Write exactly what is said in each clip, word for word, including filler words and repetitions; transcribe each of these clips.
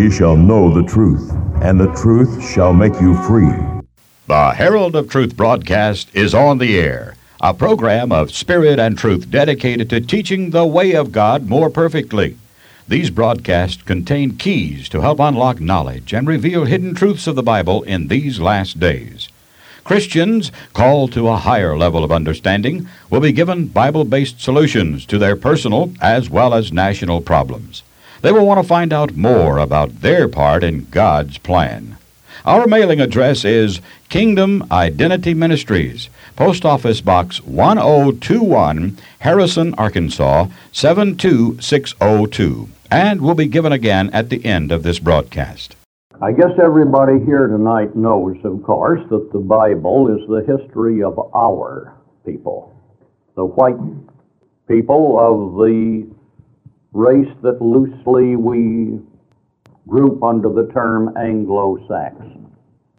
Ye shall know the truth, and the truth shall make you free. The Herald of Truth broadcast is on the air, a program of spirit and truth dedicated to teaching the way of God more perfectly. These broadcasts contain keys to help unlock knowledge and reveal hidden truths of the Bible in these last days. Christians called to a higher level of understanding will be given Bible-based solutions to their personal as well as national problems. They will want to find out more about their part in God's plan. Our mailing address is Kingdom Identity Ministries, Post Office Box one oh two one, Harrison, Arkansas, seven two six oh two, and will be given again at the end of this broadcast. I guess everybody here tonight knows, of course, that the Bible is the history of our people, the white people of the race that loosely we group under the term Anglo-Saxon.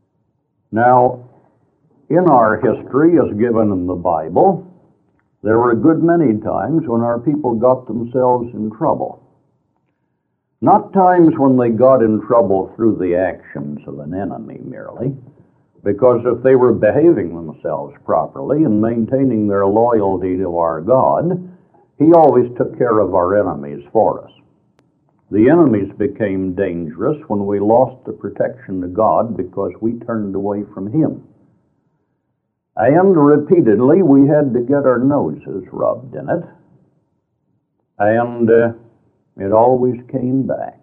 Now, in our history, as given in the Bible, there were a good many times when our people got themselves in trouble. Not times when they got in trouble through the actions of an enemy merely, because if they were behaving themselves properly and maintaining their loyalty to our God, He always took care of our enemies for us. The enemies became dangerous when we lost the protection of God because we turned away from Him. And repeatedly we had to get our noses rubbed in it, and uh, it always came back.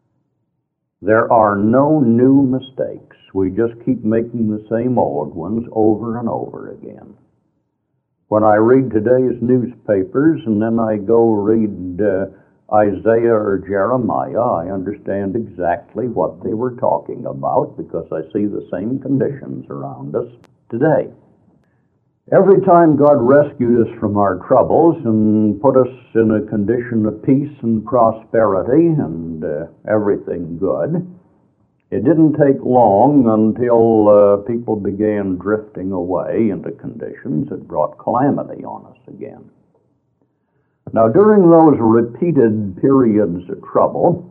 There are no new mistakes. We just keep making the same old ones over and over again. When I read today's newspapers and then I go read uh, Isaiah or Jeremiah, I understand exactly what they were talking about because I see the same conditions around us today. Every time God rescued us from our troubles and put us in a condition of peace and prosperity and uh, everything good, it didn't take long until uh, people began drifting away into conditions that brought calamity on us again. Now, during those repeated periods of trouble,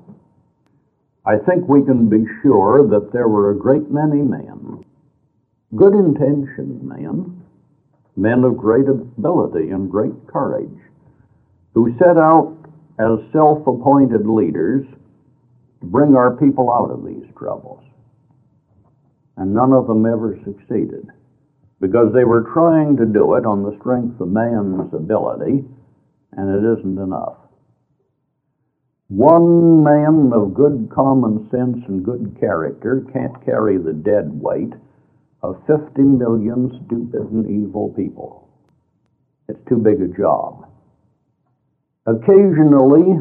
I think we can be sure that there were a great many men, good-intentioned men, men of great ability and great courage, who set out as self-appointed leaders to bring our people out of these troubles. And none of them ever succeeded, because they were trying to do it on the strength of man's ability, and it isn't enough. One man of good common sense and good character can't carry the dead weight of fifty million stupid and evil people. It's too big a job. Occasionally,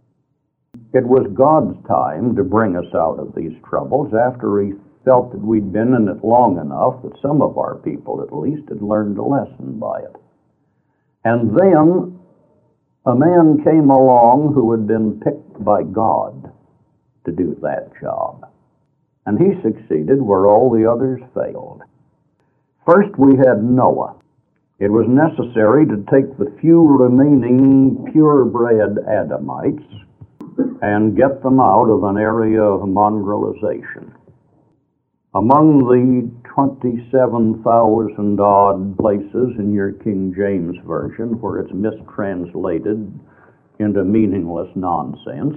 it was God's time to bring us out of these troubles after He felt that we'd been in it long enough that some of our people, at least, had learned a lesson by it. And then a man came along who had been picked by God to do that job. And he succeeded where all the others failed. First, we had Noah. It was necessary to take the few remaining purebred Adamites and get them out of an area of mongrelization. Among the twenty-seven thousand odd places in your King James Version where it's mistranslated into meaningless nonsense,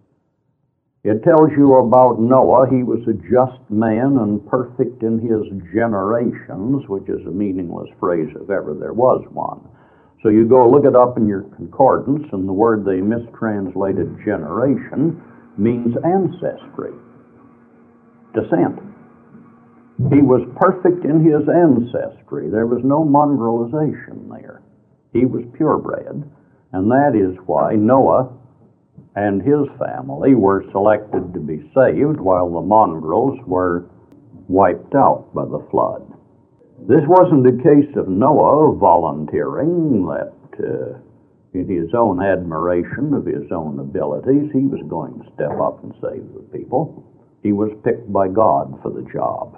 it tells you about Noah. He was a just man and perfect in his generations, which is a meaningless phrase if ever there was one. So you go look it up in your concordance, and the word they mistranslated generation means ancestry, descent. He was perfect in his ancestry. There was no mongrelization there. He was purebred, and that is why Noah and his family were selected to be saved while the mongrels were wiped out by the flood. This wasn't a case of Noah volunteering that uh, in his own admiration of his own abilities, he was going to step up and save the people. He was picked by God for the job.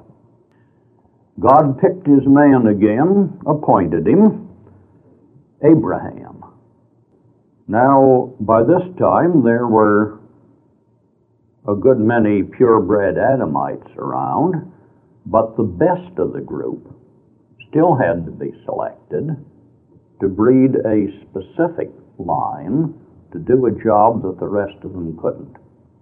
God picked his man again, appointed him, Abraham. Now, by this time, there were a good many purebred Adamites around, but the best of the group still had to be selected to breed a specific line to do a job that the rest of them couldn't.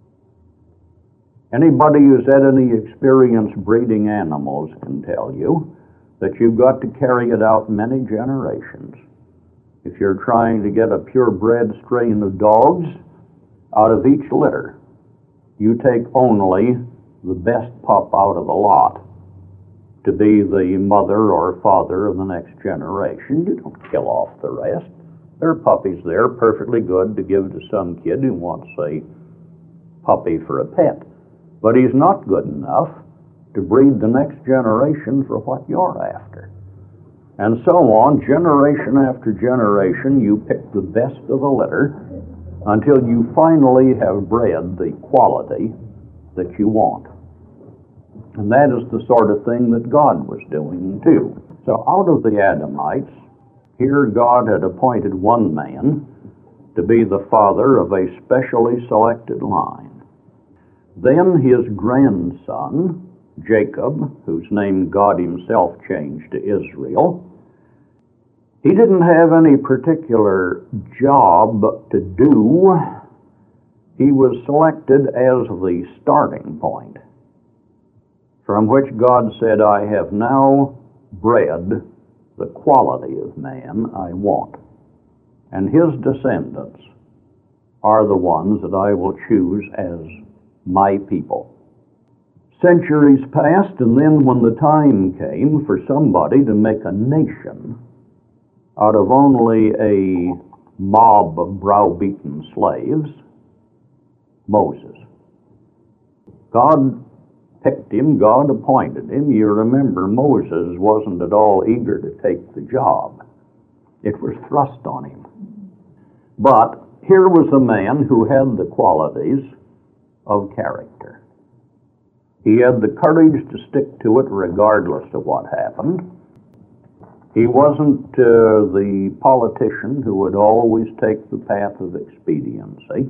Anybody who's had any experience breeding animals can tell you that you've got to carry it out many generations. If you're trying to get a purebred strain of dogs out of each litter, you take only the best pup out of the lot to be the mother or father of the next generation. You don't kill off the rest. There are puppies there perfectly good to give to some kid who wants a puppy for a pet. But he's not good enough to breed the next generation for what you're after. And so on, generation after generation, you pick the best of the litter until you finally have bred the quality that you want. And that is the sort of thing that God was doing too. So out of the Adamites, here God had appointed one man to be the father of a specially selected line. Then his grandson, Jacob, whose name God himself changed to Israel, he didn't have any particular job to do. He was selected as the starting point from which God said, I have now bred the quality of man I want, and his descendants are the ones that I will choose as my people. Centuries passed, and then when the time came for somebody to make a nation out of only a mob of browbeaten slaves, Moses. God picked him, God appointed him. You remember, Moses wasn't at all eager to take the job. It was thrust on him. But here was a man who had the qualities of character. He had the courage to stick to it regardless of what happened. He wasn't uh, the politician who would always take the path of expediency.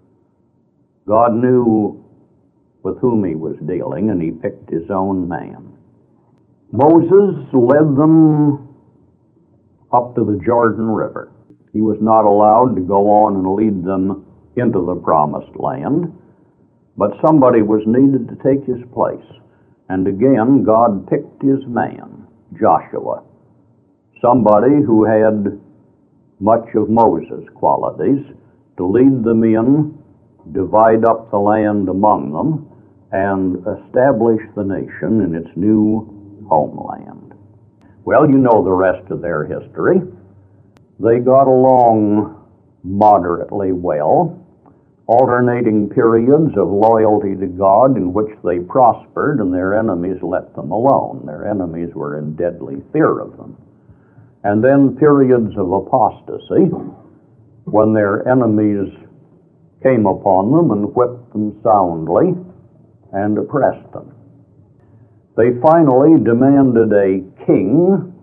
God knew with whom he was dealing, and he picked his own man. Moses led them up to the Jordan River. He was not allowed to go on and lead them into the promised land, but somebody was needed to take his place. And again, God picked his man, Joshua, somebody who had much of Moses' qualities, to lead them in, divide up the land among them, and establish the nation in its new homeland. Well, you know the rest of their history. They got along moderately well, alternating periods of loyalty to God in which they prospered and their enemies let them alone. Their enemies were in deadly fear of them. And then periods of apostasy when their enemies came upon them and whipped them soundly and oppressed them. They finally demanded a king,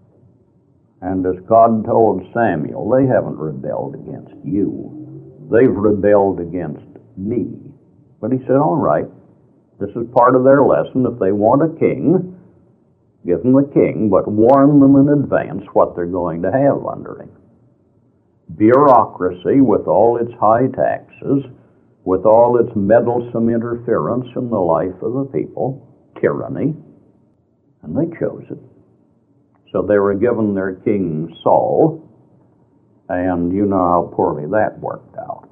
and as God told Samuel, they haven't rebelled against you. They've rebelled against me. But he said, all right, this is part of their lesson. If they want a king, give them a king, but warn them in advance what they're going to have under him. Bureaucracy, with all its high taxes, with all its meddlesome interference in the life of the people, tyranny, and they chose it. So they were given their king Saul, and you know how poorly that worked out.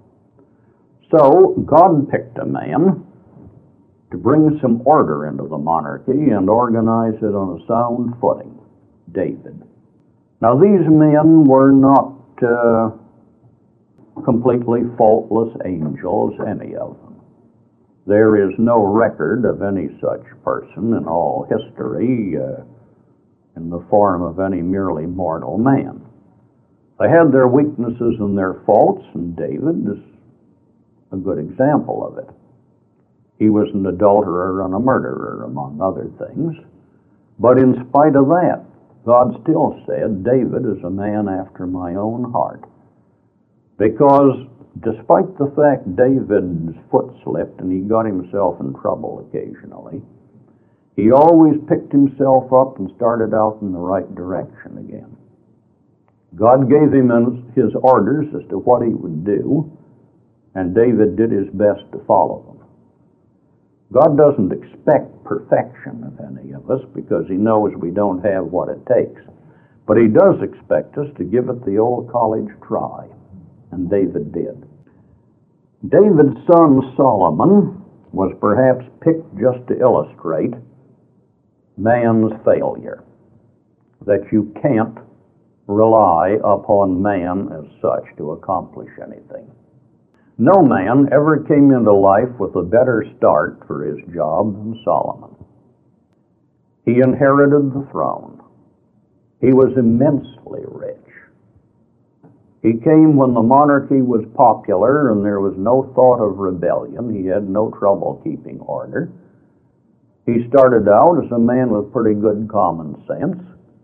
So God picked a man to bring some order into the monarchy and organize it on a sound footing, David. Now these men were not uh, completely faultless angels, any of them. There is no record of any such person in all history uh, in the form of any merely mortal man. They had their weaknesses and their faults, and David is a good example of it. He was an adulterer and a murderer, among other things. But in spite of that, God still said, David is a man after my own heart. Because despite the fact David's foot slipped and he got himself in trouble occasionally, he always picked himself up and started out in the right direction again. God gave him his orders as to what he would do, and David did his best to follow them. God doesn't expect perfection of any of us because he knows we don't have what it takes. But he does expect us to give it the old college try, and David did. David's son Solomon was perhaps picked just to illustrate man's failure, that you can't rely upon man as such to accomplish anything. No man ever came into life with a better start for his job than Solomon. He inherited the throne. He was immensely rich. He came when the monarchy was popular and there was no thought of rebellion. He had no trouble keeping order. He started out as a man with pretty good common sense.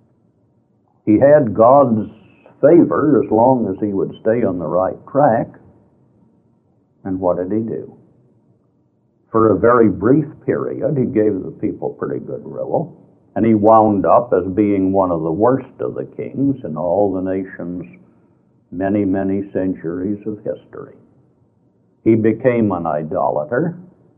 He had God's favor as long as he would stay on the right track. And what did he do? For a very brief period, he gave the people pretty good rule, and he wound up as being one of the worst of the kings in all the nation's many, many centuries of history. He became an idolater.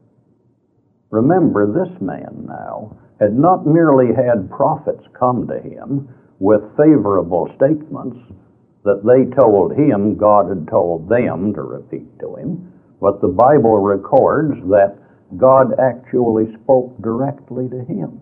Remember, this man now had not merely had prophets come to him with favorable statements that they told him God had told them to repeat to him, but the Bible records that God actually spoke directly to him.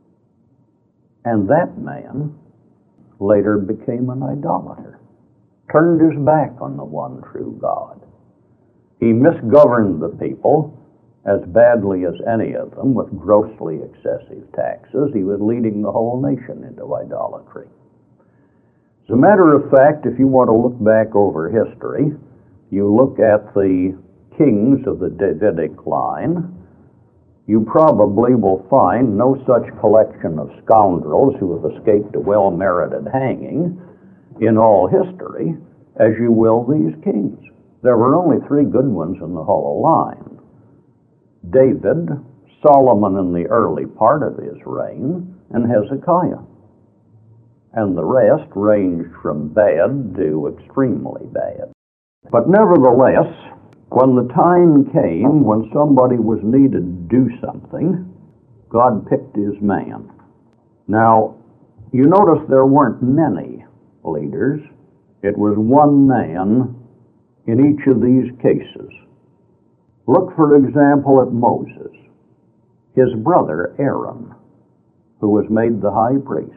And that man later became an idolater, turned his back on the one true God. He misgoverned the people as badly as any of them with grossly excessive taxes. He was leading the whole nation into idolatry. As a matter of fact, if you want to look back over history, you look at the kings of the Davidic line, you probably will find no such collection of scoundrels who have escaped a well-merited hanging in all history as you will these kings. There were only three good ones in the whole line: David, Solomon in the early part of his reign, and Hezekiah. And the rest ranged from bad to extremely bad. But nevertheless, when the time came when somebody was needed to do something, God picked his man. Now, you notice there weren't many leaders. It was one man in each of these cases. Look, for example, at Moses, his brother Aaron, who was made the high priest.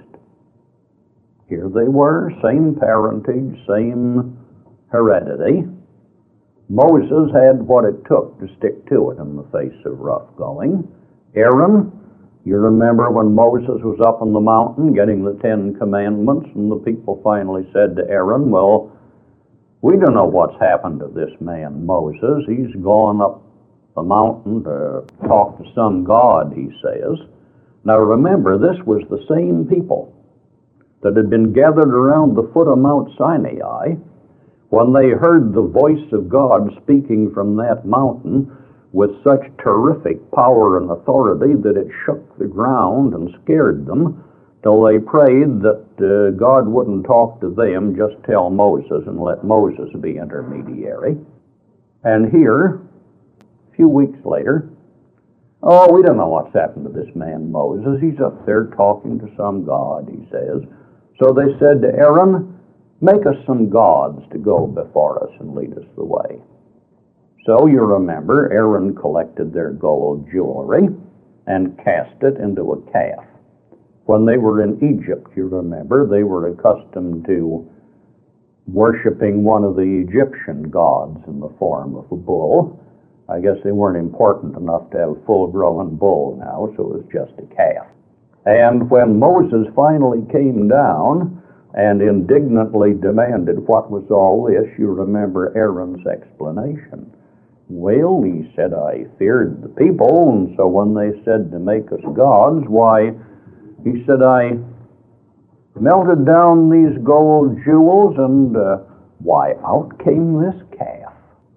Here they were, same parentage, same heredity. Moses had what it took to stick to it in the face of rough going. Aaron, you remember when Moses was up on the mountain getting the Ten Commandments, and the people finally said to Aaron, well, we don't know what's happened to this man Moses. He's gone up the mountain to talk to some god, he says. Now remember, this was the same people that had been gathered around the foot of Mount Sinai when they heard the voice of God speaking from that mountain with such terrific power and authority that it shook the ground and scared them, till they prayed that uh, God wouldn't talk to them, just tell Moses and let Moses be intermediary. And here, a few weeks later, oh, we don't know what's happened to this man Moses. He's up there talking to some god, he says. So they said to Aaron, make us some gods to go before us and lead us the way. So you remember, Aaron collected their gold jewelry and cast it into a calf. When they were in Egypt, you remember, they were accustomed to worshiping one of the Egyptian gods in the form of a bull. I guess they weren't important enough to have a full-grown bull now, so it was just a calf. And when Moses finally came down and indignantly demanded what was all this, you remember Aaron's explanation. Well, he said, I feared the people, and so when they said to make us gods, why, he said, I melted down these gold jewels, and uh, why, out came this calf.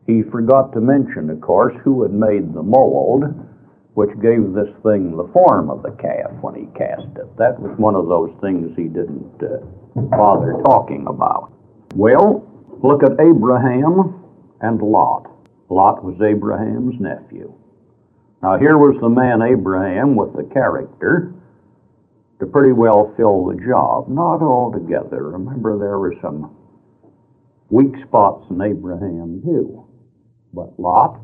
He forgot to mention, of course, who had made the mold, which gave this thing the form of the calf when he cast it. That was one of those things he didn't uh, bother talking about. Well, look at Abraham and Lot. Lot was Abraham's nephew. Now here was the man Abraham with the character to pretty well fill the job. Not altogether. Remember, there were some weak spots in Abraham too. But Lot,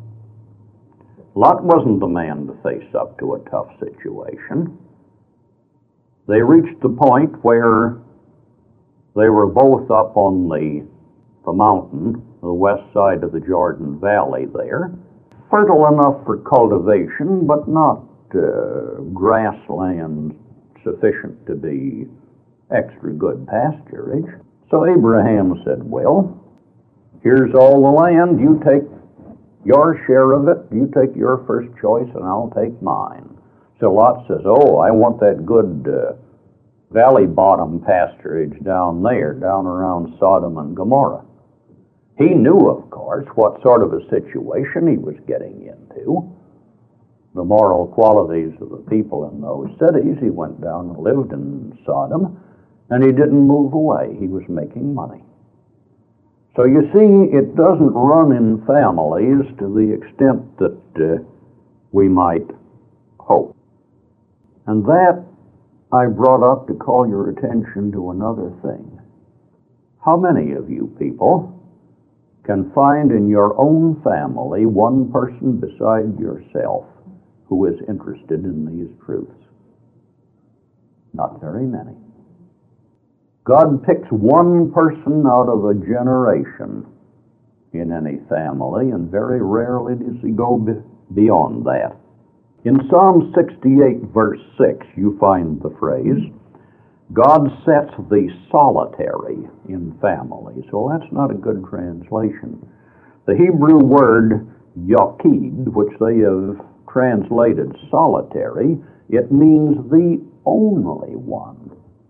Lot wasn't the man to face up to a tough situation. They reached the point where they were both up on the, the mountain, the west side of the Jordan Valley there, fertile enough for cultivation, but not uh, grassland sufficient to be extra good pasturage. So Abraham said, well, here's all the land, you take your share of it, you take your first choice, and I'll take mine. So Lot says, oh, I want that good uh, valley bottom pasturage down there, down around Sodom and Gomorrah. He knew, of course, what sort of a situation he was getting into. The moral qualities of the people in those cities. He went down and lived in Sodom, and he didn't move away. He was making money. So you see, it doesn't run in families to the extent that uh, we might hope. And that I brought up to call your attention to another thing. How many of you people can find in your own family one person beside yourself who is interested in these truths? Not very many. God picks one person out of a generation in any family, and very rarely does he go be- beyond that. In Psalm sixty-eight, verse six, you find the phrase, God sets the solitary in families. Well, that's not a good translation. The Hebrew word yaqid, which they have translated solitary, it means the only one.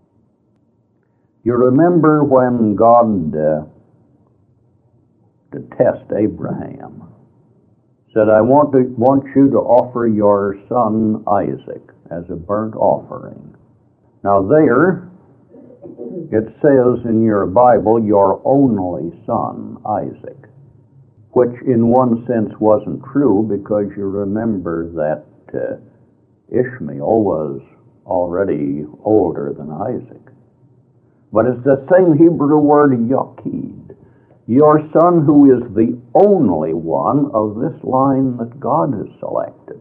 You remember when God, uh, to test Abraham, said, I want, to, want you to offer your son Isaac as a burnt offering. Now there, it says in your Bible, your only son, Isaac, which in one sense wasn't true, because you remember that uh, Ishmael was already older than Isaac. But it's the same Hebrew word, yaqid, your son who is the only one of this line that God has selected.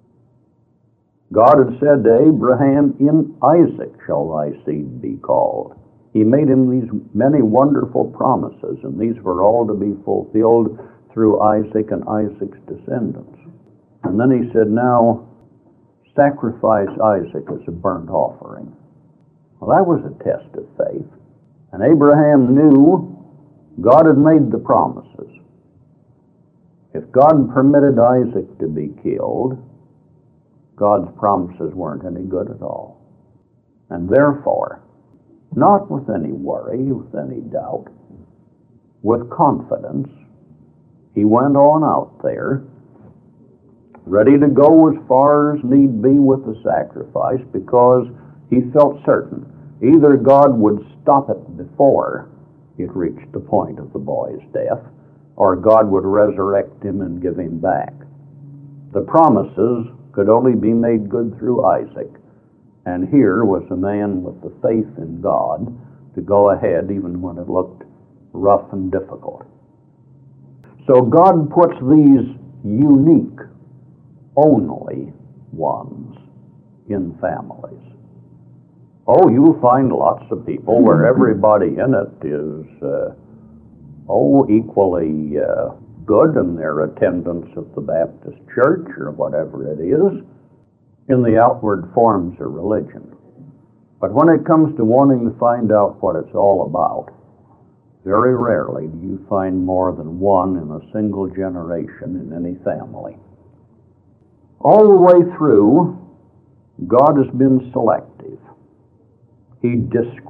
God had said to Abraham, in Isaac shall thy seed be called. He made him these many wonderful promises, and these were all to be fulfilled through Isaac and Isaac's descendants. And then he said, now sacrifice Isaac as a burnt offering. Well, that was a test of faith. And Abraham knew God had made the promises. If God permitted Isaac to be killed, God's promises weren't any good at all. And therefore, not with any worry, with any doubt, with confidence, he went on out there, ready to go as far as need be with the sacrifice, because he felt certain either God would stop it before it reached the point of the boy's death, or God would resurrect him and give him back. The promises could only be made good through Isaac, and here was a man with the faith in God to go ahead even when it looked rough and difficult. So God puts these unique, only ones in families. Oh, you'll find lots of people where everybody in it is, uh, oh, equally uh, good in their attendance at the Baptist church or whatever it is, in the outward forms of religion. But when it comes to wanting to find out what it's all about, very rarely do you find more than one in a single generation in any family. All the way through, God has been selective. He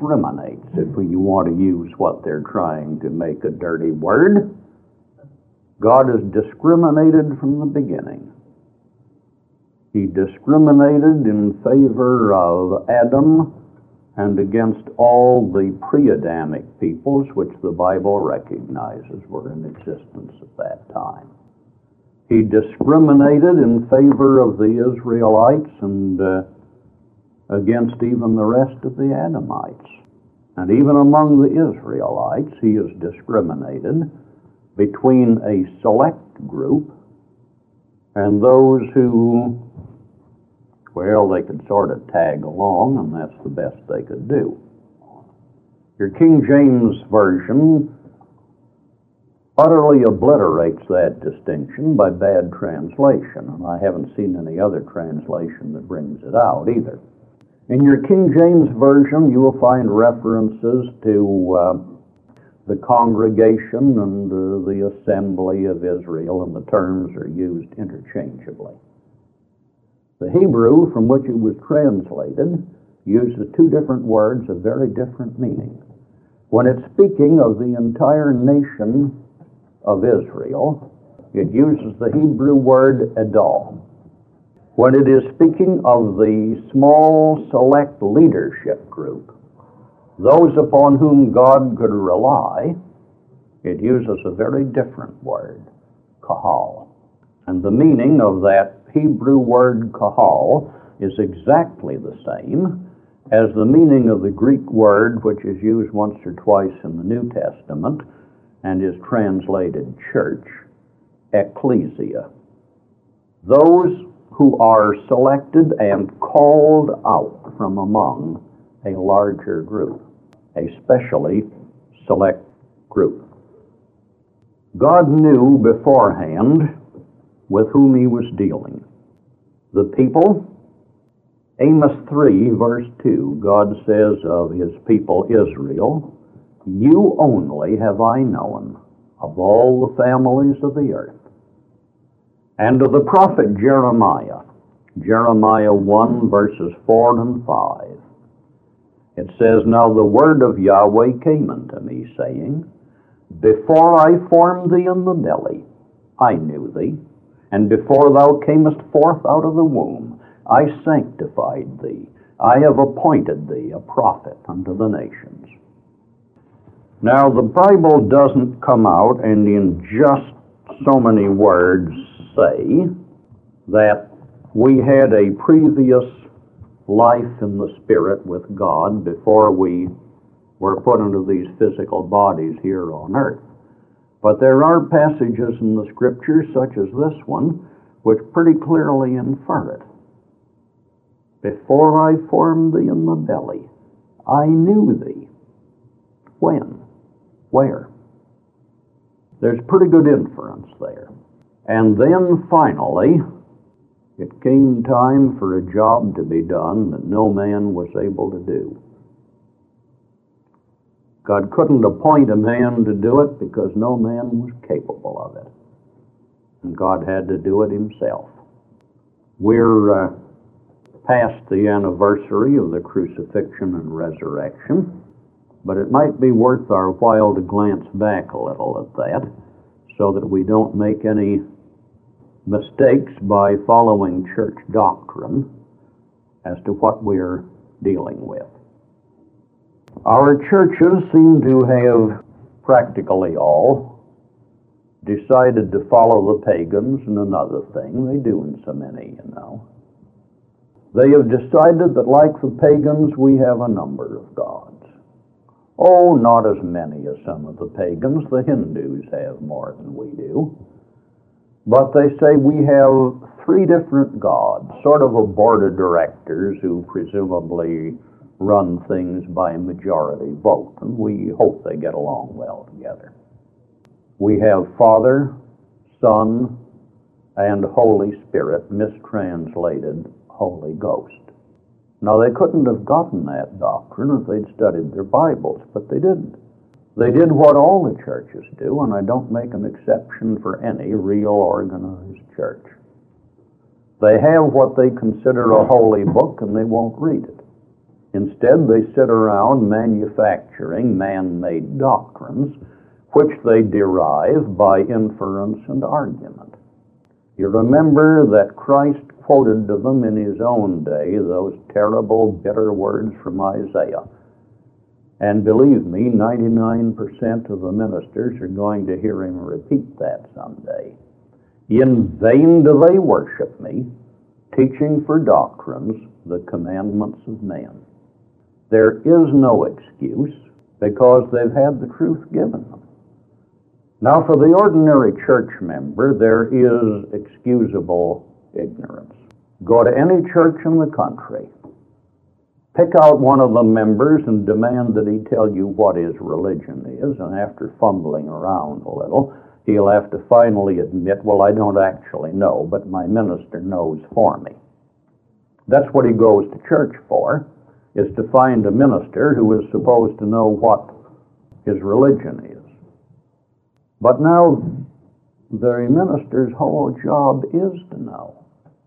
discriminates, if you want to use what they're trying to make a dirty word. God has discriminated from the beginning. He discriminated in favor of Adam and against all the pre-Adamic peoples which the Bible recognizes were in existence at that time. He discriminated in favor of the Israelites and uh, against even the rest of the Adamites. And even among the Israelites, he has discriminated between a select group and those who, well, they could sort of tag along, and that's the best they could do. Your King James Version utterly obliterates that distinction by bad translation, and I haven't seen any other translation that brings it out either. In your King James Version, you will find references to uh, the congregation and uh, the assembly of Israel, and the terms are used interchangeably. The Hebrew from which it was translated uses two different words of very different meaning. When it's speaking of the entire nation of Israel, it uses the Hebrew word Edom. When it is speaking of the small, select leadership group, those upon whom God could rely, it uses a very different word, kahal. And the meaning of that Hebrew word kahal is exactly the same as the meaning of the Greek word which is used once or twice in the New Testament and is translated church, ecclesia. Those who are selected and called out from among a larger group, a specially select group. God knew beforehand with whom he was dealing. The people, Amos three, verse two, God says of his people Israel, "You only have I known of all the families of the earth." And to the prophet Jeremiah, Jeremiah one, verses four and five, it says, "Now the word of Yahweh came unto me, saying, Before I formed thee in the belly, I knew thee, and before thou camest forth out of the womb, I sanctified thee. I have appointed thee a prophet unto the nations." Now, the Bible doesn't come out and in just so many words say that we had a previous life in the Spirit with God before we were put into these physical bodies here on earth. But there are passages in the Scriptures, such as this one, which pretty clearly infer it. "Before I formed thee in the belly, I knew thee." When? Where? There's pretty good inference there. And then finally, it came time for a job to be done that no man was able to do. God couldn't appoint a man to do it because no man was capable of it. And God had to do it himself. We're uh, past the anniversary of the crucifixion and resurrection, but it might be worth our while to glance back a little at that so that we don't make any mistakes by following church doctrine as to what we're dealing with. Our churches seem to have, practically all, decided to follow the pagans and another thing. They do in so many, you know. They have decided that like the pagans, we have a number of gods. Oh, not as many as some of the pagans. The Hindus have more than we do. But they say we have three different gods, sort of a board of directors who presumably run things by majority vote, and we hope they get along well together. We have Father, Son, and Holy Spirit, mistranslated Holy Ghost. Now, they couldn't have gotten that doctrine if they'd studied their Bibles, but they didn't. They did what all the churches do, and I don't make an exception for any real organized church. They have what they consider a holy book, and they won't read it. Instead, they sit around manufacturing man-made doctrines, which they derive by inference and argument. You remember that Christ quoted to them in his own day those terrible, bitter words from Isaiah. And believe me, ninety-nine percent of the ministers are going to hear him repeat that someday. In vain do they worship me, teaching for doctrines the commandments of men. There is no excuse because they've had the truth given them. Now, for the ordinary church member, there is excusable ignorance. Go to any church in the country, pick out one of the members and demand that he tell you what his religion is, and after fumbling around a little, he'll have to finally admit, well, I don't actually know, but my minister knows for me. That's what he goes to church for, is to find a minister who is supposed to know what his religion is. But now, the minister's whole job is to know.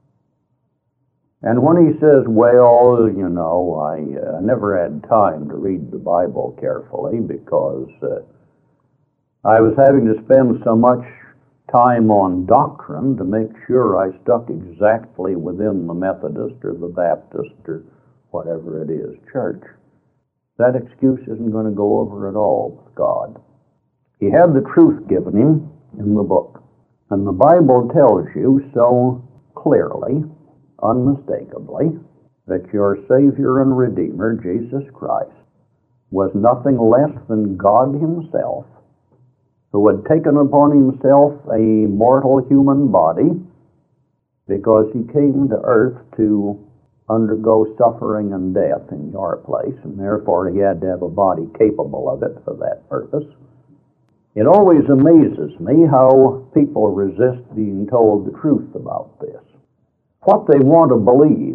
And when he says, well, you know, I uh, never had time to read the Bible carefully because uh, I was having to spend so much time on doctrine to make sure I stuck exactly within the Methodist or the Baptist or whatever it is church, that excuse isn't going to go over at all with God. He had the truth given him in the book. And the Bible tells you so clearly, unmistakably, that your Savior and Redeemer, Jesus Christ, was nothing less than God himself, who had taken upon himself a mortal human body because he came to earth to undergo suffering and death in your place, and therefore he had to have a body capable of it for that purpose. It always amazes me how people resist being told the truth about this. What they want to believe,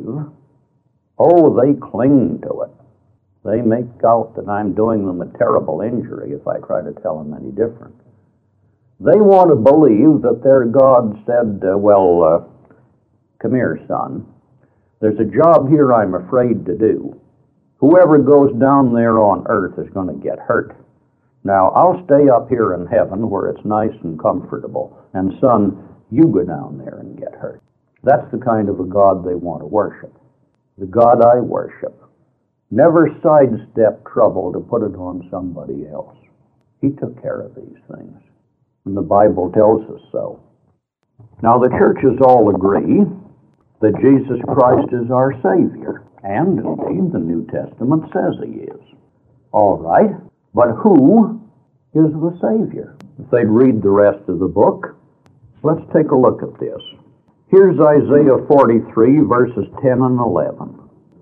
oh, they cling to it. They make out that I'm doing them a terrible injury if I try to tell them any different. They want to believe that their God said, uh, well, uh, come here, son. There's a job here I'm afraid to do. Whoever goes down there on earth is going to get hurt. Now, I'll stay up here in heaven where it's nice and comfortable, and son, you go down there and get hurt. That's the kind of a God they want to worship. The God I worship never sidestepped trouble to put it on somebody else. He took care of these things, and the Bible tells us so. Now, the churches all agree that Jesus Christ is our Savior, and indeed the New Testament says he is. All right. But who is the Savior? If they'd read the rest of the book, let's take a look at this. Here's Isaiah forty-three, verses ten and eleven.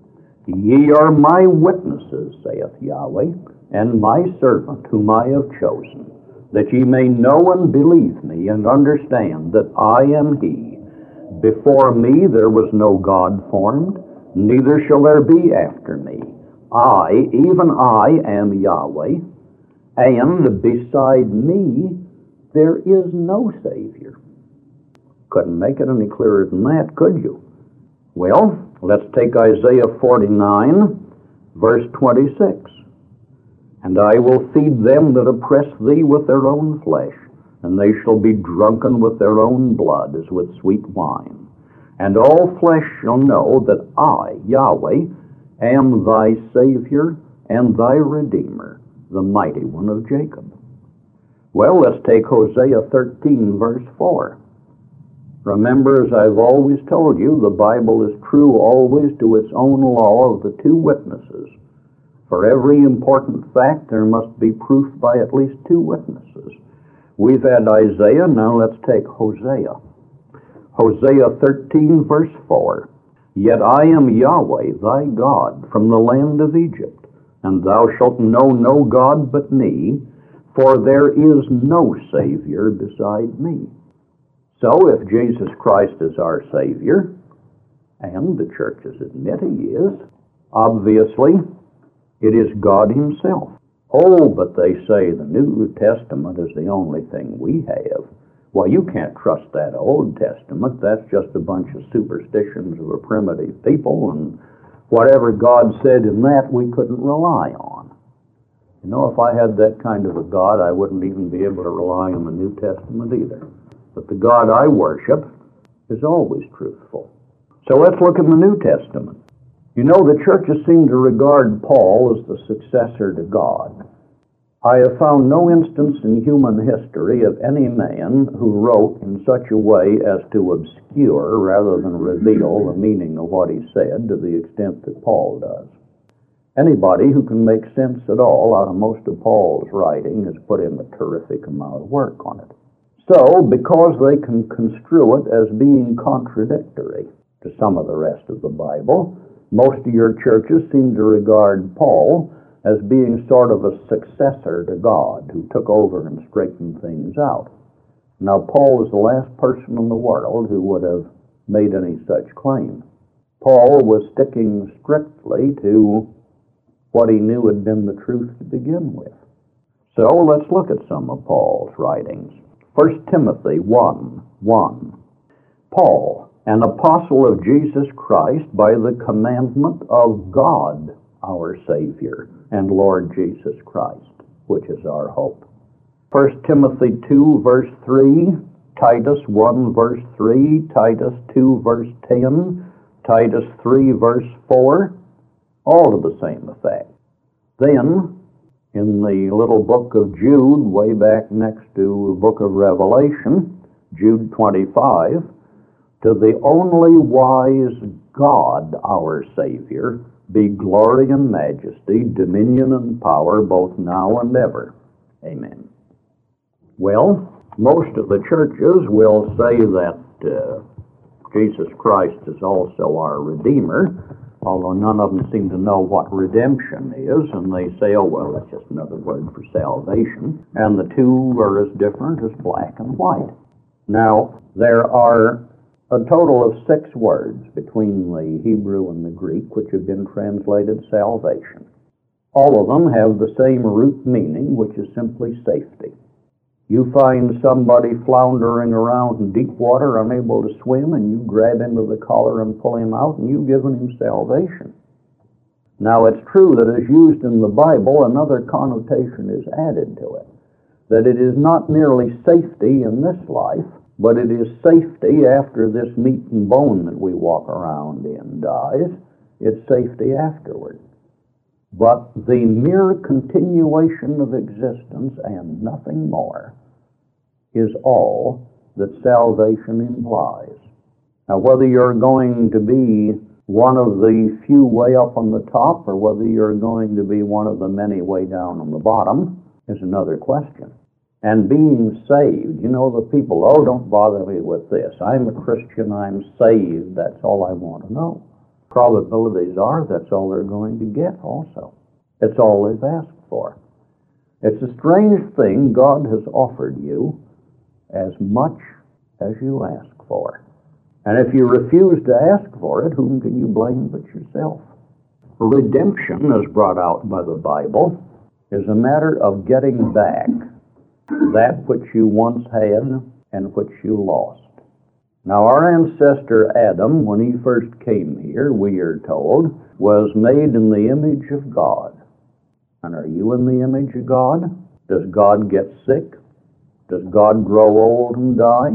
Ye are my witnesses, saith Yahweh, and my servant whom I have chosen, that ye may know and believe me, and understand that I am he. Before me there was no God formed, neither shall there be after me. I, even I, am Yahweh, and beside me there is no Savior. Couldn't make it any clearer than that, could you? Well, let's take Isaiah forty-nine, verse twenty-six. And I will feed them that oppress thee with their own flesh, and they shall be drunken with their own blood as with sweet wine. And all flesh shall know that I, Yahweh, am thy Savior and thy Redeemer, the mighty one of Jacob. Well, let's take Hosea thirteen, verse four. Remember, as I've always told you, the Bible is true always to its own law of the two witnesses. For every important fact, there must be proof by at least two witnesses. We've had Isaiah, now let's take Hosea. Hosea thirteen, verse four. Yet I am Yahweh, thy God, from the land of Egypt, and thou shalt know no God but me, for there is no Savior beside me. So if Jesus Christ is our Savior, and the churches admit he is, obviously it is God himself. Oh, but they say the New Testament is the only thing we have. Well, you can't trust that Old Testament. That's just a bunch of superstitions of a primitive people, and whatever God said in that we couldn't rely on. You know, if I had that kind of a God, I wouldn't even be able to rely on the New Testament either. But the God I worship is always truthful. So let's look in the New Testament. You know, the churches seem to regard Paul as the successor to God. I have found no instance in human history of any man who wrote in such a way as to obscure rather than reveal the meaning of what he said to the extent that Paul does. Anybody who can make sense at all out of most of Paul's writing has put in a terrific amount of work on it. So, because they can construe it as being contradictory to some of the rest of the Bible, most of your churches seem to regard Paul as being sort of a successor to God who took over and straightened things out. Now, Paul was the last person in the world who would have made any such claim. Paul was sticking strictly to what he knew had been the truth to begin with. So let's look at some of Paul's writings. First Timothy one one. Paul, an apostle of Jesus Christ by the commandment of God, our Savior, and Lord Jesus Christ, which is our hope. First Timothy two, verse three, Titus one, verse three, Titus two, verse ten, Titus three, verse four, all to the same effect. Then, in the little book of Jude, way back next to the book of Revelation, Jude twenty-five, to the only wise God, our Savior, be glory and majesty, dominion and power, both now and ever. Amen. Well, most of the churches will say that uh, Jesus Christ is also our Redeemer, although none of them seem to know what redemption is, and they say, oh, well, that's just another word for salvation, and the two are as different as black and white. Now, there are a total of six words between the Hebrew and the Greek which have been translated salvation. All of them have the same root meaning, which is simply safety. You find somebody floundering around in deep water, unable to swim, and you grab into the collar and pull him out, and you've given him salvation. Now, it's true that as used in the Bible, another connotation is added to it, that it is not merely safety in this life, but it is safety after this meat and bone that we walk around in dies. It's safety afterward. But the mere continuation of existence and nothing more is all that salvation implies. Now, whether you're going to be one of the few way up on the top or whether you're going to be one of the many way down on the bottom is another question. And being saved, you know, the people, oh, don't bother me with this. I'm a Christian, I'm saved, that's all I want to know. Probabilities are that's all they're going to get also. It's all they've asked for. It's a strange thing. God has offered you as much as you ask for. And if you refuse to ask for it, whom can you blame but yourself? Redemption, as brought out by the Bible, is a matter of getting back that which you once had and which you lost. Now, our ancestor Adam, when he first came here, we are told, was made in the image of God. And are you in the image of God? Does God get sick? Does God grow old and die?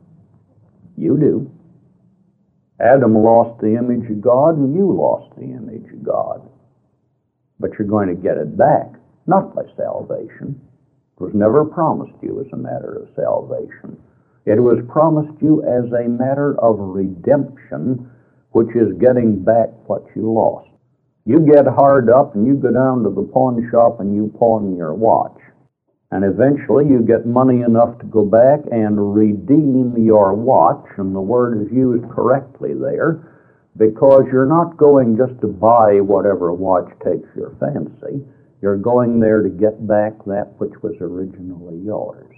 You do. Adam lost the image of God, and you lost the image of God. But you're going to get it back, not by salvation. It was never promised you as a matter of salvation. It was promised you as a matter of redemption, which is getting back what you lost. You get hard up and you go down to the pawn shop and you pawn your watch. And eventually you get money enough to go back and redeem your watch, and the word is used correctly there, because you're not going just to buy whatever watch takes your fancy. You're going there to get back that which was originally yours.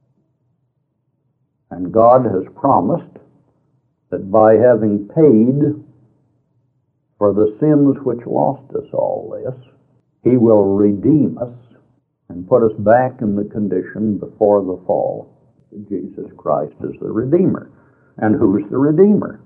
And God has promised that by having paid for the sins which lost us all this, He will redeem us and put us back in the condition before the fall. Jesus Christ is the Redeemer. And who's the Redeemer?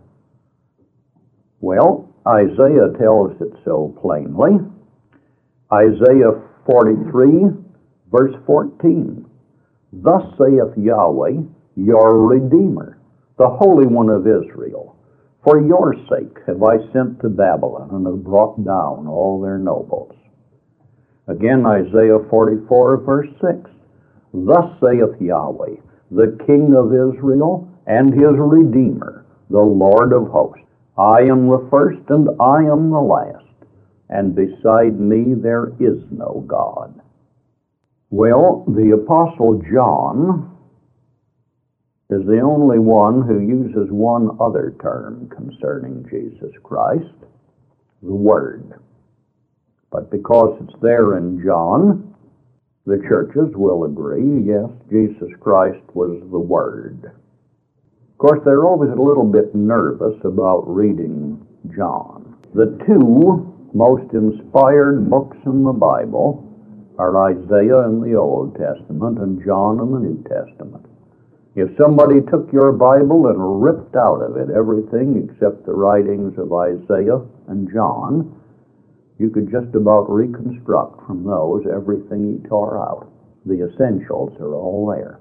Well, Isaiah tells it so plainly. Isaiah forty-three, verse fourteen. Thus saith Yahweh, your Redeemer, the Holy One of Israel. For your sake have I sent to Babylon, and have brought down all their nobles. Again, Isaiah forty-four, verse six. Thus saith Yahweh, the King of Israel, and his Redeemer, the Lord of hosts. I am the first, and I am the last, and beside me there is no God. Well, the Apostle John is the only one who uses one other term concerning Jesus Christ, the Word. But because it's there in John, the churches will agree, yes, Jesus Christ was the Word. Of course, they're always a little bit nervous about reading John. The two most inspired books in the Bible are Isaiah in the Old Testament and John in the New Testament. If somebody took your Bible and ripped out of it everything except the writings of Isaiah and John, you could just about reconstruct from those everything he tore out. The essentials are all there.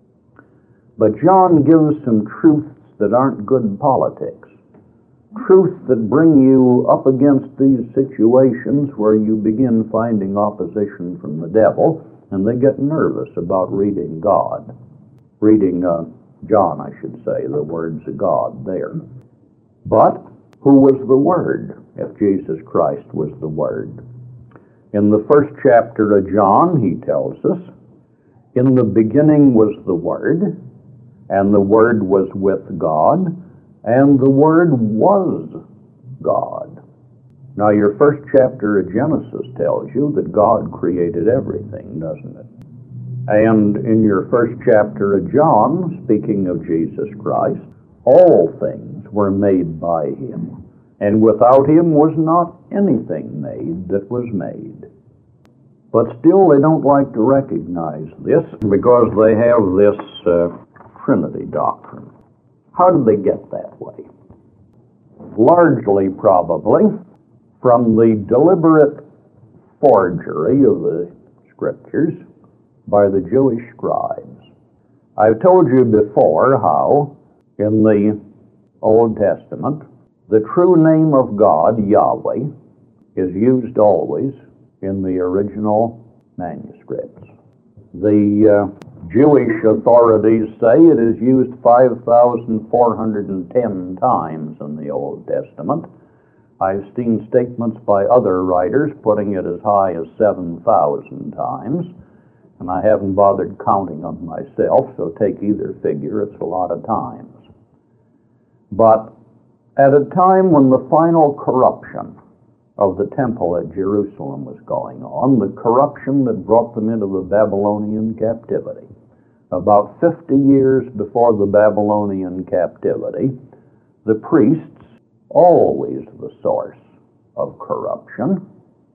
But John gives some truths that aren't good politics. Truths that bring you up against these situations where you begin finding opposition from the devil, and they get nervous about reading God. Reading uh, John, I should say, the words of God there. But who was the Word, if Jesus Christ was the Word? In the first chapter of John, he tells us, in the beginning was the Word, and the Word was with God, and the Word was God. Now, your first chapter of Genesis tells you that God created everything, doesn't it? And in your first chapter of John, speaking of Jesus Christ, all things were made by him, and without him was not anything made that was made. But still, they don't like to recognize this because they have this uh, Trinity doctrine. How did they get that way? Largely, probably, from the deliberate forgery of the Scriptures by the Jewish scribes. I've told you before how, in the Old Testament, the true name of God, Yahweh, is used always in the original manuscripts. The uh, Jewish authorities say it is used five thousand four hundred ten times in the Old Testament. I've seen statements by other writers putting it as high as seven thousand times, and I haven't bothered counting them myself, so take either figure, it's a lot of times. But at a time when the final corruption of the temple at Jerusalem was going on, the corruption that brought them into the Babylonian captivity, about fifty years before the Babylonian captivity, the priests, always the source of corruption,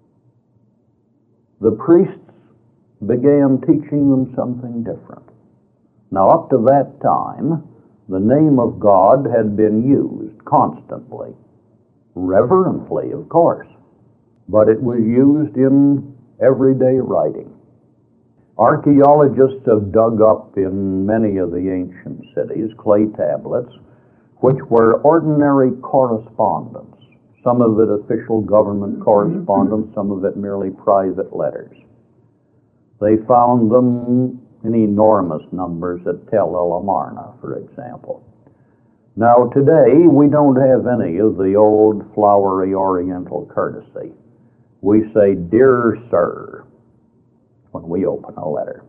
the priests began teaching them something different. Now, up to that time, the name of God had been used constantly, reverently, of course, but it was used in everyday writing. Archaeologists have dug up in many of the ancient cities clay tablets, which were ordinary correspondence, some of it official government correspondence, some of it merely private letters. They found them in enormous numbers at Tel El Amarna, for example. Now, today, we don't have any of the old flowery Oriental courtesy. We say, "Dear Sir," when we open a letter.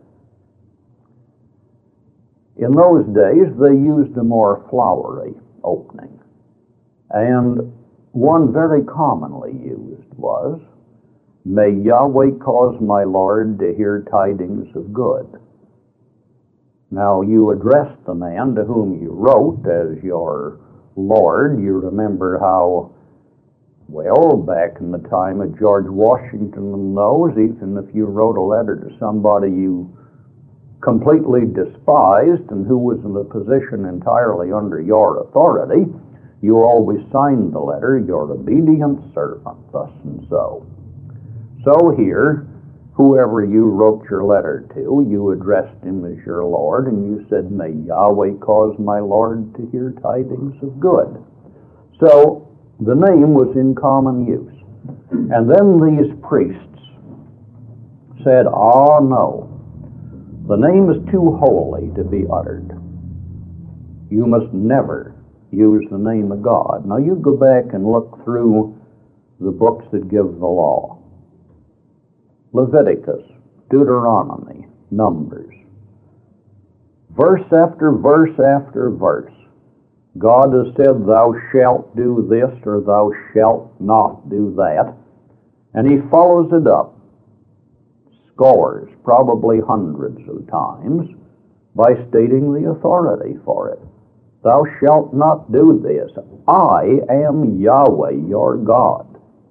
In those days, they used a more flowery opening. And one very commonly used was, "May Yahweh cause my Lord to hear tidings of good." Now, you addressed the man to whom you wrote as your Lord. You remember how, well, back in the time of George Washington and those, even if you wrote a letter to somebody you completely despised and who was in a position entirely under your authority, you always signed the letter, "Your obedient servant," thus and so. So here, whoever you wrote your letter to, you addressed him as your Lord, and you said, may Yahweh cause my Lord to hear tidings of good. So the name was in common use. And then these priests said, ah, no, the name is too holy to be uttered. You must never use the name of God. Now you go back and look through the books that give the law. Leviticus, Deuteronomy, Numbers. Verse after verse after verse, God has said, thou shalt do this or thou shalt not do that. And he follows it up scores, probably hundreds of times, by stating the authority for it. Thou shalt not do this. I am Yahweh, your God.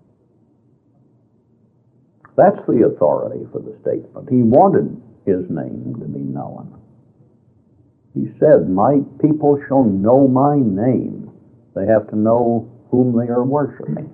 That's the authority for the statement. He wanted his name to be known. He said, my people shall know my name. They have to know whom they are worshiping.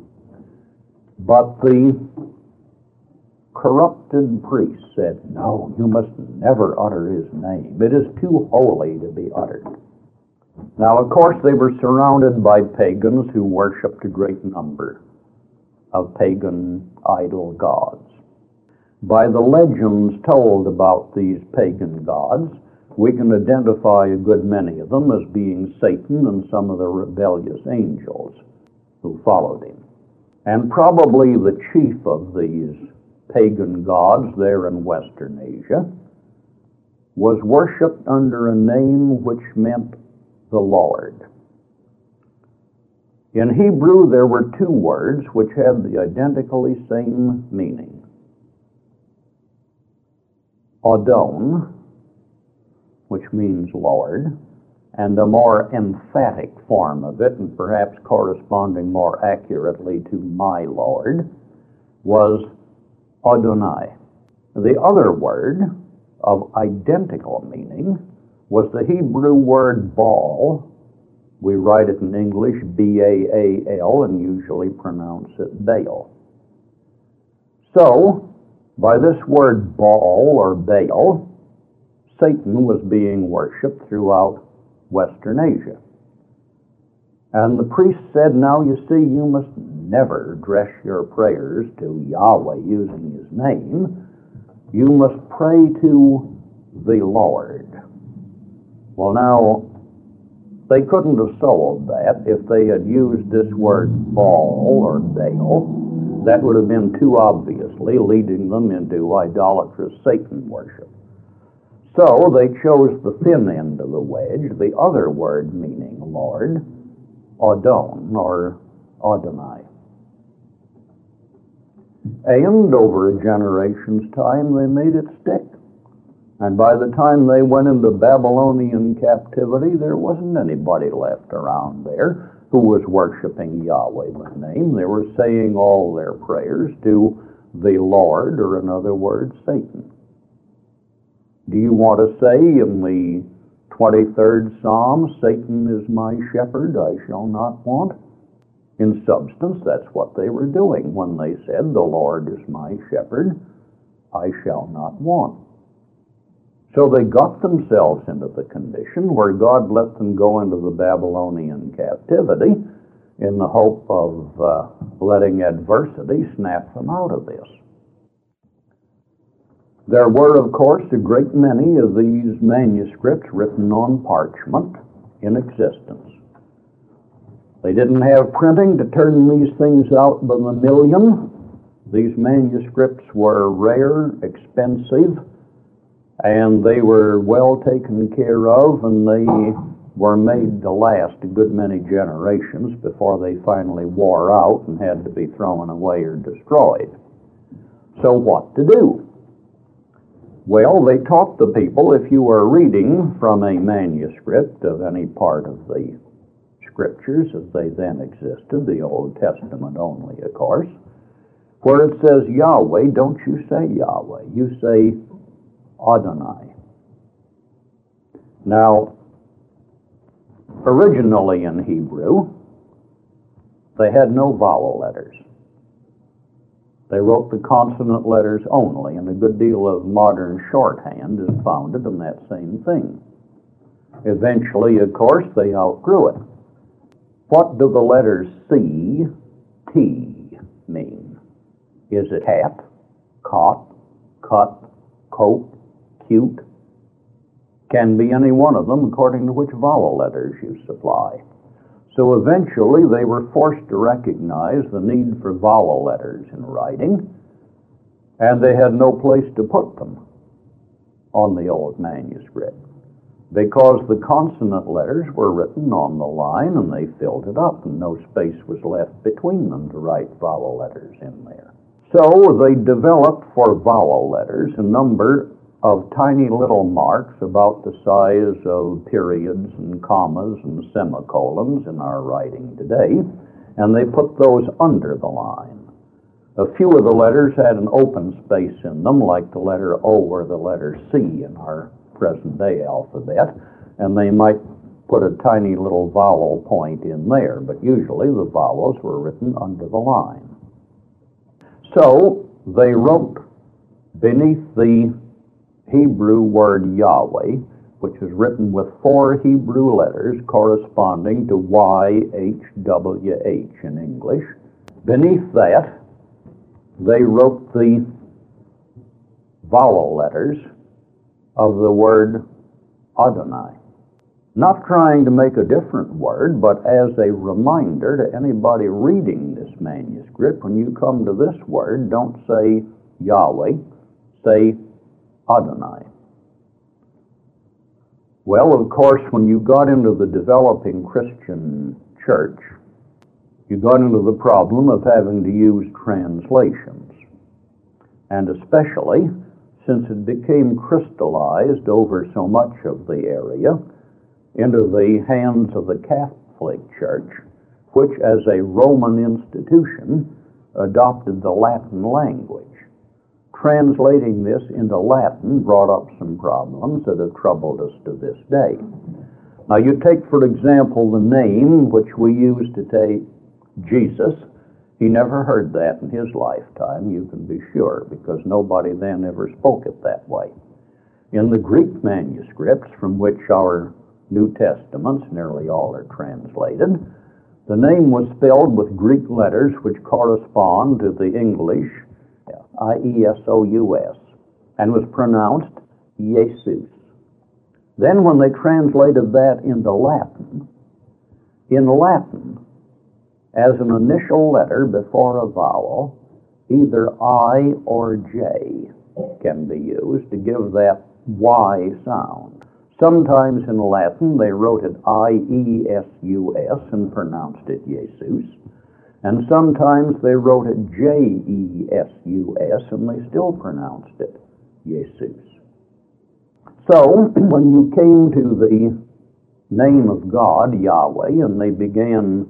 But the corrupted priest said, no, you must never utter his name. It is too holy to be uttered. Now, of course, they were surrounded by pagans who worshipped a great number of pagan idol gods. By the legends told about these pagan gods, we can identify a good many of them as being Satan and some of the rebellious angels who followed him. And probably the chief of these pagan gods there in Western Asia was worshipped under a name which meant the Lord. In Hebrew, there were two words which had the identically same meaning. Adon, which means Lord, and a more emphatic form of it, and perhaps corresponding more accurately to my Lord, was Adonai. The other word of identical meaning was the Hebrew word Baal. We write it in English B A A L and usually pronounce it Baal. So, by this word Baal or Baal, Satan was being worshipped throughout Western Asia. And the priest said, now you see, you must never address your prayers to Yahweh using his name. You must pray to the Lord. Well, now, they couldn't have solved that if they had used this word Baal or Baal. That would have been too obviously leading them into idolatrous Satan worship. So they chose the thin end of the wedge, the other word meaning Lord, Adon or Adonai. And over a generation's time, they made it stick. And by the time they went into Babylonian captivity, there wasn't anybody left around there who was worshiping Yahweh by name. They were saying all their prayers to the Lord, or in other words, Satan. Do you want to say in the twenty-third Psalm, Satan is my shepherd, I shall not want? In substance, that's what they were doing when they said, the Lord is my shepherd, I shall not want. So they got themselves into the condition where God let them go into the Babylonian captivity in the hope of uh, letting adversity snap them out of this. There were, of course, a great many of these manuscripts written on parchment in existence. They didn't have printing to turn these things out by the million. These manuscripts were rare, expensive, and they were well taken care of, and they were made to last a good many generations before they finally wore out and had to be thrown away or destroyed. So what to do? Well, they taught the people, if you were reading from a manuscript of any part of the Scriptures as they then existed, the Old Testament only, of course, where it says Yahweh, don't you say Yahweh, you say Adonai. Now, originally in Hebrew, they had no vowel letters. They wrote the consonant letters only, and a good deal of modern shorthand is founded on that same thing. Eventually, of course, they outgrew it. What do the letters C, T mean? Is it cat, cot, cut, coat, cute? Can be any one of them according to which vowel letters you supply. So eventually they were forced to recognize the need for vowel letters in writing, and they had no place to put them on the old manuscript, because the consonant letters were written on the line and they filled it up, and no space was left between them to write vowel letters in there. So they developed for vowel letters a number of tiny little marks about the size of periods and commas and semicolons in our writing today, and they put those under the line. A few of the letters had an open space in them, like the letter O or the letter C in our present-day alphabet, and they might put a tiny little vowel point in there, but usually the vowels were written under the line. So they wrote beneath the Hebrew word Yahweh, which is written with four Hebrew letters corresponding to Y H W H in English. Beneath that, they wrote the vowel letters of the word Adonai. Not trying to make a different word, but as a reminder to anybody reading this manuscript, when you come to this word, don't say Yahweh, say Adonai. Well, of course, when you got into the developing Christian church, you got into the problem of having to use translations. And especially since it became crystallized over so much of the area into the hands of the Catholic Church, which as a Roman institution adopted the Latin language. Translating this into Latin brought up some problems that have troubled us to this day. Now you take, for example, the name which we use to take Jesus. He never heard that in his lifetime, you can be sure, because nobody then ever spoke it that way. In the Greek manuscripts from which our New Testaments, nearly all, are translated, the name was spelled with Greek letters which correspond to the English I E S O U S, and was pronounced Jesus. Then when they translated that into Latin, in Latin, as an initial letter before a vowel, either I or J can be used to give that Y sound. Sometimes in Latin they wrote it I E S U S and pronounced it Jesus. And sometimes they wrote it J E S U S, and they still pronounced it Jesus. So, when you came to the name of God, Yahweh, and they began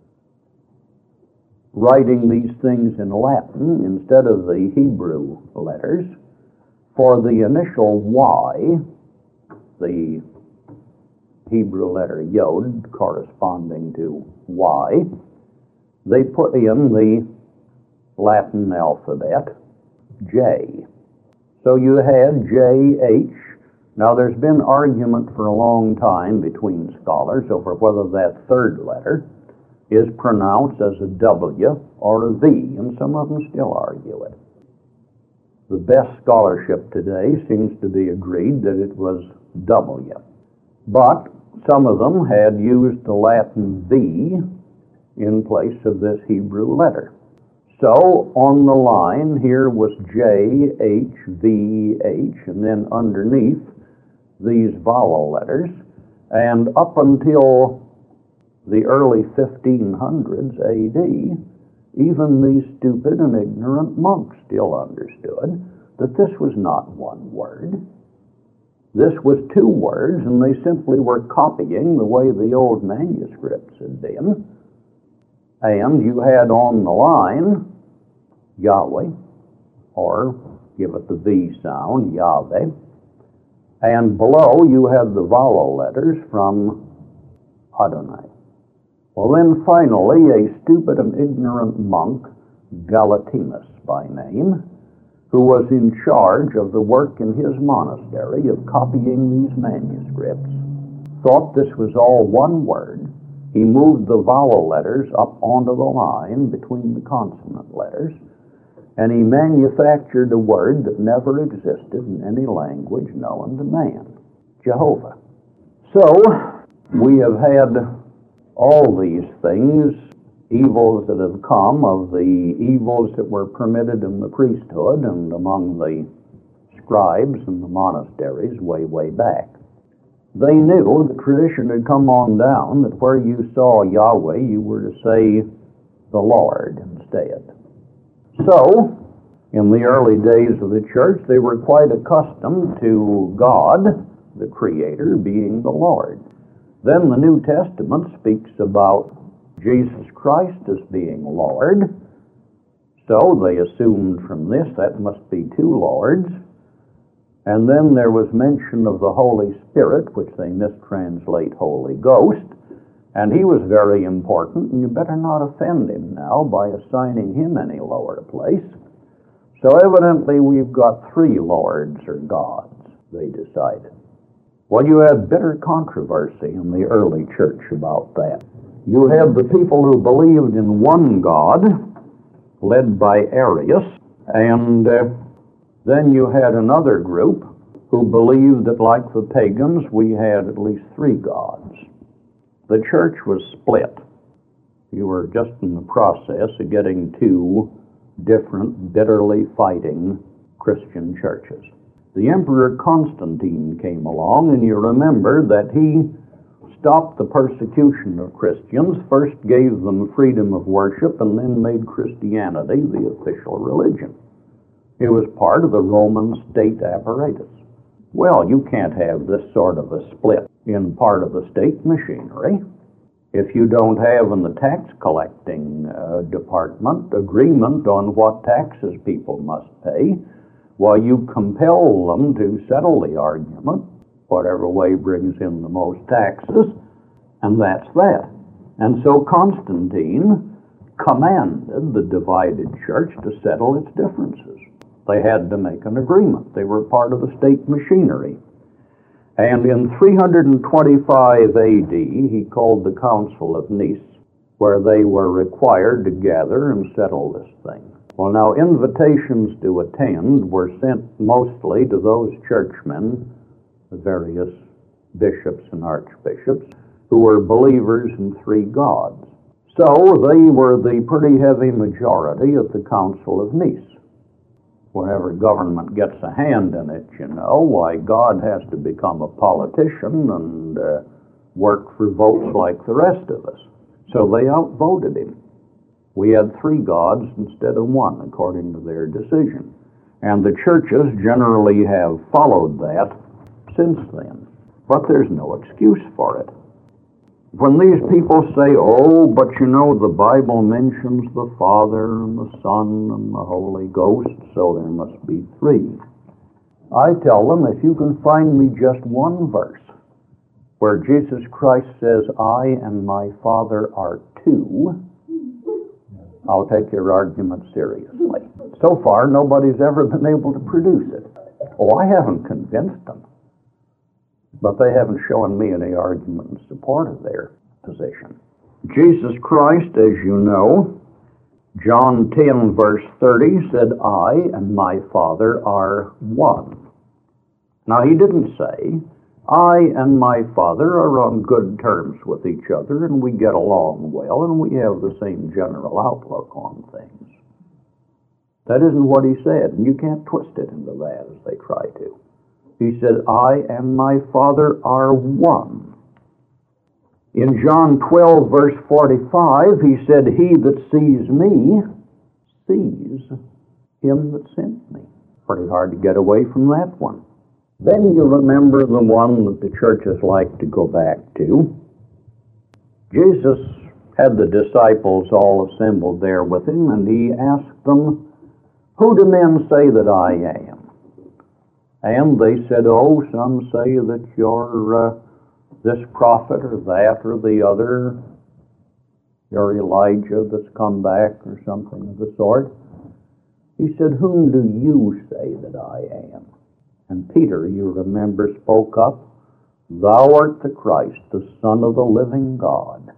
writing these things in Latin instead of the Hebrew letters, for the initial Y, the Hebrew letter Yod corresponding to Y, they put in the Latin alphabet, J. So you had J H. Now there's been argument for a long time between scholars over whether that third letter is pronounced as a W or a V, and some of them still argue it. The best scholarship today seems to be agreed that it was W. But some of them had used the Latin V in place of this Hebrew letter. So on the line here was J, H, V, H, and then underneath these vowel letters, and up until the early fifteen hundreds A D, even these stupid and ignorant monks still understood that this was not one word. This was two words, and they simply were copying the way the old manuscripts had been. And you had on the line Yahweh, or give it the V sound, Yahweh. And below you had the vowel letters from Adonai. Well, then finally, a stupid and ignorant monk, Galatinus by name, who was in charge of the work in his monastery of copying these manuscripts, thought this was all one word. He moved the vowel letters up onto the line between the consonant letters, and he manufactured a word that never existed in any language known to man, Jehovah. So, we have had all these things, evils that have come of the evils that were permitted in the priesthood and among the scribes in the monasteries way, way back. They knew, the tradition had come on down, that where you saw Yahweh, you were to say the Lord instead. So, in the early days of the church, they were quite accustomed to God, the Creator, being the Lord. Then the New Testament speaks about Jesus Christ as being Lord. So they assumed from this that must be two Lords. And then there was mention of the Holy Spirit, which they mistranslate Holy Ghost. And he was very important, and you better not offend him now by assigning him any lower place. So evidently we've got three Lords or gods, they decided. Well, you had bitter controversy in the early church about that. You had the people who believed in one God, led by Arius, and uh, then you had another group who believed that, like the pagans, we had at least three gods. The church was split. You were just in the process of getting two different, bitterly fighting Christian churches. The Emperor Constantine came along, and you remember that he stopped the persecution of Christians, first gave them freedom of worship, and then made Christianity the official religion. It was part of the Roman state apparatus. Well, you can't have this sort of a split in part of the state machinery. If you don't have in the tax collecting uh, department agreement on what taxes people must pay, well, you compel them to settle the argument, whatever way brings in the most taxes, and that's that. And so Constantine commanded the divided church to settle its differences. They had to make an agreement. They were part of the state machinery. And in three twenty-five A D, he called the Council of Nice, where they were required to gather and settle this thing. Well, now, invitations to attend were sent mostly to those churchmen, the various bishops and archbishops, who were believers in three gods. So they were the pretty heavy majority at the Council of Nice. Whenever government gets a hand in it, you know, why, God has to become a politician and uh, work for votes like the rest of us. So they outvoted him. We had three gods instead of one, according to their decision. And the churches generally have followed that since then. But there's no excuse for it. When these people say, oh, but you know, the Bible mentions the Father and the Son and the Holy Ghost, so there must be three. I tell them, if you can find me just one verse where Jesus Christ says, I and my Father are two, I'll take your argument seriously. So far, nobody's ever been able to produce it. Oh, I haven't convinced them. But they haven't shown me any argument in support of their position. Jesus Christ, as you know, John ten, verse thirty, said, I and my Father are one. Now, he didn't say, I and my Father are on good terms with each other, and we get along well, and we have the same general outlook on things. That isn't what he said, and you can't twist it into that as they try to. He said, I and my Father are one. In John twelve, verse forty-five, he said, he that sees me sees him that sent me. Pretty hard to get away from that one. Then you remember the one that the churches like to go back to. Jesus had the disciples all assembled there with him, and he asked them, who do men say that I am? And they said, oh, some say that you're uh, this prophet or that or the other. You're Elijah that's come back or something of the sort. He said, "Whom do you say that I am?" And Peter, you remember, spoke up, "Thou art the Christ, the Son of the living God."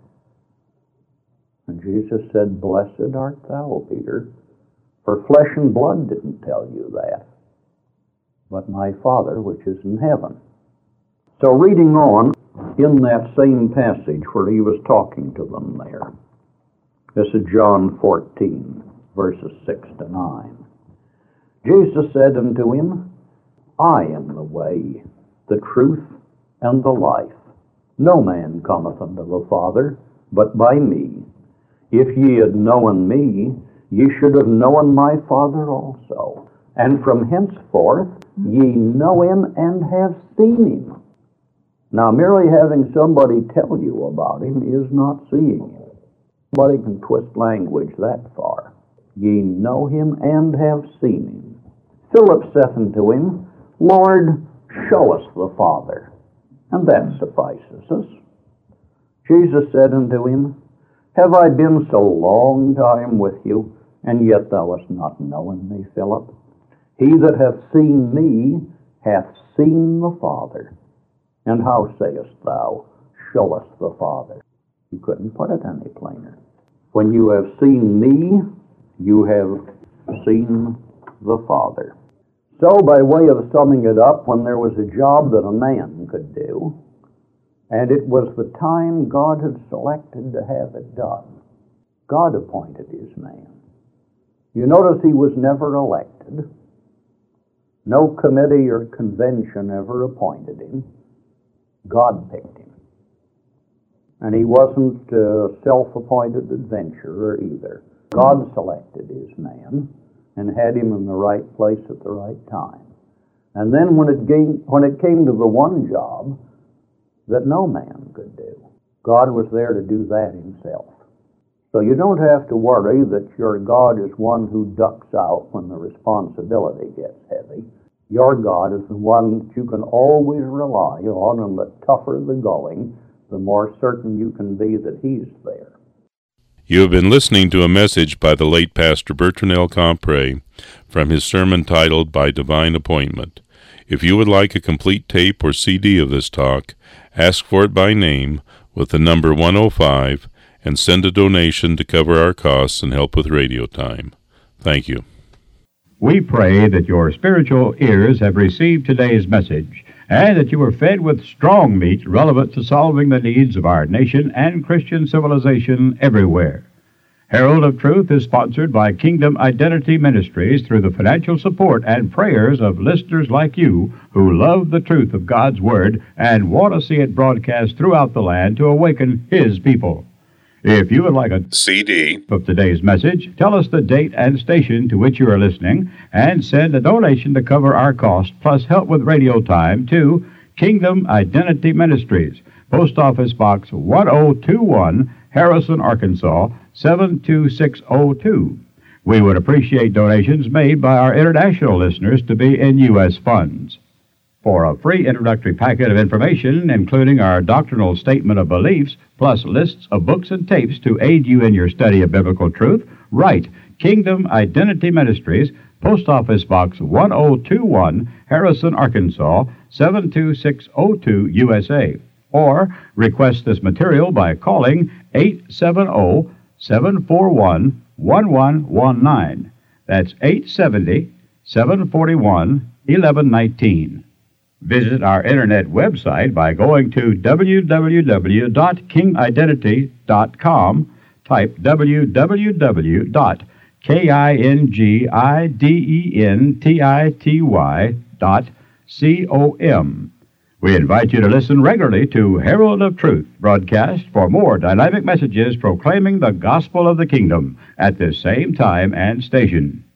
And Jesus said, "Blessed art thou, Peter, for flesh and blood didn't tell you that, but my Father which is in heaven." So reading on in that same passage where he was talking to them there, this is John fourteen, verses six to nine. Jesus said unto him, "I am the way, the truth, and the life. No man cometh unto the Father, but by me. If ye had known me, ye should have known my Father also. And from henceforth ye know him and have seen him." Now, merely having somebody tell you about him is not seeing him. Nobody can twist language that far. Ye know him and have seen him. Philip saith unto him, "Lord, show us the Father, and that suffices us." Jesus said unto him, "Have I been so long time with you, and yet thou hast not known me, Philip? He that hath seen me hath seen the Father. And how sayest thou, show us the Father?" You couldn't put it any plainer. When you have seen me, you have seen the Father. So, by way of summing it up, when there was a job that a man could do, and it was the time God had selected to have it done, God appointed his man. You notice he was never elected. No committee or convention ever appointed him. God picked him. And he wasn't a self-appointed adventurer either. God selected his man and had him in the right place at the right time. And then when it came, when it came to the one job that no man could do, God was there to do that himself. So you don't have to worry that your God is one who ducks out when the responsibility gets heavy. Your God is the one that you can always rely on, and the tougher the going, the more certain you can be that he's there. You have been listening to a message by the late Pastor Bertrand L. Compre from his sermon titled By Divine Appointment. If you would like a complete tape or C D of this talk, ask for it by name with the number one oh five and send a donation to cover our costs and help with radio time. Thank you. We pray that your spiritual ears have received today's message and that you are fed with strong meat relevant to solving the needs of our nation and Christian civilization everywhere. Herald of Truth is sponsored by Kingdom Identity Ministries through the financial support and prayers of listeners like you who love the truth of God's Word and want to see it broadcast throughout the land to awaken His people. If you would like a C D of today's message, tell us the date and station to which you are listening, and send a donation to cover our cost, plus help with radio time, to Kingdom Identity Ministries, Post Office Box one oh two one, Harrison, Arkansas, seven two six oh two. We would appreciate donations made by our international listeners to be in U S funds. For a free introductory packet of information, including our doctrinal statement of beliefs, plus lists of books and tapes to aid you in your study of biblical truth, write Kingdom Identity Ministries, Post Office Box one oh two one, Harrison, Arkansas, seven two six oh two, U S A. Or request this material by calling eight seven zero, seven four one, one one one nine. That's eight seven zero, seven four one, one one one nine. Visit our internet website by going to w w w dot king identity dot com. Type w w w dot king dot com. We invite you to listen regularly to Herald of Truth broadcast for more dynamic messages proclaiming the gospel of the kingdom at this same time and station.